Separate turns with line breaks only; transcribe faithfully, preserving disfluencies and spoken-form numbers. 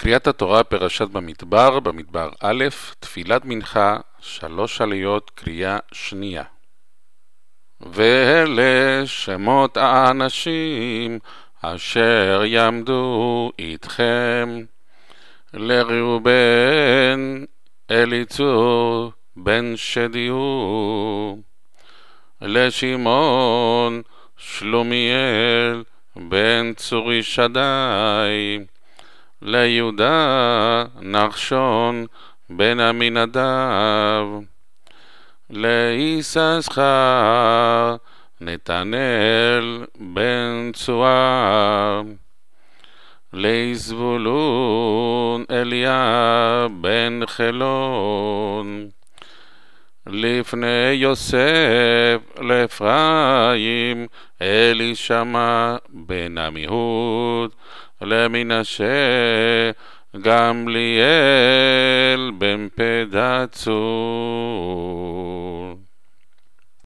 קריאת התורה פרשת במדבר, במדבר א', תפילת מנחה, שלוש עליות, קריאה שנייה. ואלה שמות האנשים אשר יעמדו איתכם, לראובן אליצור בן שדיהו, לשמעון שלומיאל בן צורי שדי, ליהודה נחשון בן עמינדב, ליששכר נתנאל בן צועה, לזבולון אליאב בן חלון, לפני יוסף לאפרים אלישמע בן עמיהוד, למנשה גמליאל בן פדצור.